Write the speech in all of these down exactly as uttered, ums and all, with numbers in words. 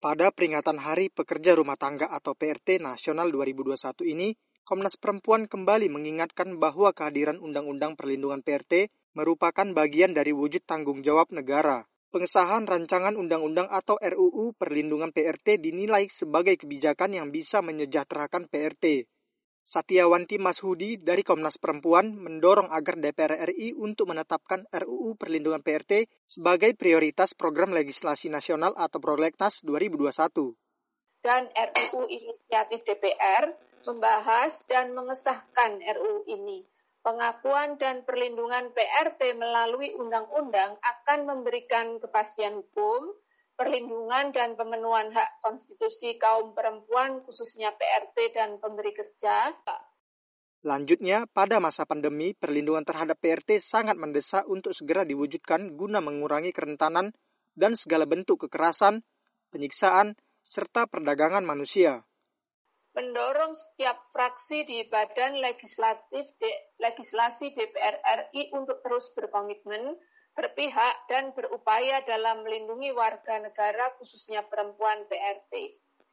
Pada peringatan Hari Pekerja Rumah Tangga atau P R T Nasional dua ribu dua puluh satu ini, Komnas Perempuan kembali mengingatkan bahwa kehadiran Undang-Undang Perlindungan P R T merupakan bagian dari wujud tanggung jawab negara. Pengesahan rancangan undang-undang atau R U U Perlindungan P R T dinilai sebagai kebijakan yang bisa menyejahterakan P R T. Satyawanti Mashudi dari Komnas Perempuan mendorong agar D P R R I untuk menetapkan R U U Perlindungan P R T sebagai prioritas program legislasi nasional atau Prolegnas dua ribu dua puluh satu. Dan R U U inisiatif D P R membahas dan mengesahkan R U U ini. Pengakuan dan perlindungan P R T melalui undang-undang akan memberikan kepastian hukum, perlindungan dan pemenuhan hak konstitusi kaum perempuan khususnya P R T dan pemberi kerja. Lanjutnya, pada masa pandemi, perlindungan terhadap P R T sangat mendesak untuk segera diwujudkan guna mengurangi kerentanan dan segala bentuk kekerasan, penyiksaan, serta perdagangan manusia. Mendorong setiap fraksi di Badan Legislatif de, Legislasi D P R R I untuk terus berkomitmen, berpihak, dan berupaya dalam melindungi warga negara khususnya perempuan P R T.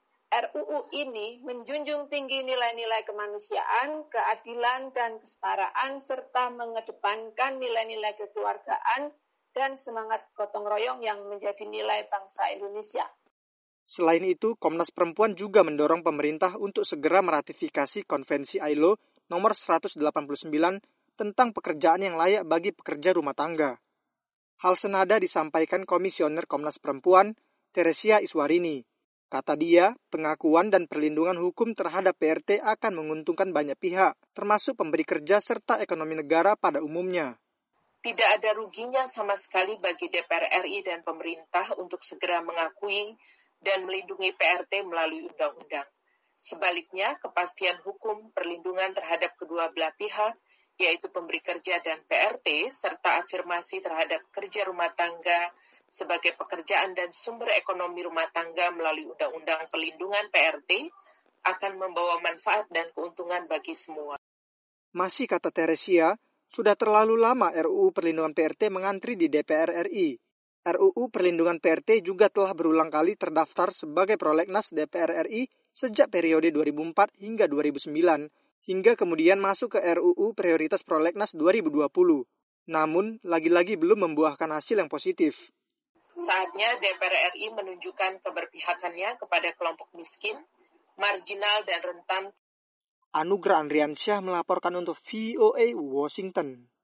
R U U ini menjunjung tinggi nilai-nilai kemanusiaan, keadilan, dan kesetaraan, serta mengedepankan nilai-nilai kekeluargaan dan semangat gotong royong yang menjadi nilai bangsa Indonesia. Selain itu, Komnas Perempuan juga mendorong pemerintah untuk segera meratifikasi Konvensi I L O nomor seratus delapan puluh sembilan tentang pekerjaan yang layak bagi pekerja rumah tangga. Hal senada disampaikan Komisioner Komnas Perempuan, Teresia Iswarini. Kata dia, pengakuan dan perlindungan hukum terhadap P R T akan menguntungkan banyak pihak, termasuk pemberi kerja serta ekonomi negara pada umumnya. Tidak ada ruginya sama sekali bagi D P R R I dan pemerintah untuk segera mengakui dan melindungi P R T melalui undang-undang. Sebaliknya, kepastian hukum perlindungan terhadap kedua belah pihak, yaitu pemberi kerja dan P R T, serta afirmasi terhadap kerja rumah tangga sebagai pekerjaan dan sumber ekonomi rumah tangga melalui undang-undang perlindungan P R T, akan membawa manfaat dan keuntungan bagi semua. Masih kata Teresia, sudah terlalu lama R U U Perlindungan P R T mengantri di D P R R I. R U U Perlindungan P R T juga telah berulang kali terdaftar sebagai prolegnas D P R R I sejak periode dua ribu empat hingga dua ribu sembilan, hingga kemudian masuk ke R U U Prioritas Prolegnas dua ribu dua puluh. Namun, lagi-lagi belum membuahkan hasil yang positif. Saatnya D P R R I menunjukkan keberpihakannya kepada kelompok miskin, marginal, dan rentan. Anugrah Andriansyah melaporkan untuk V O A Washington.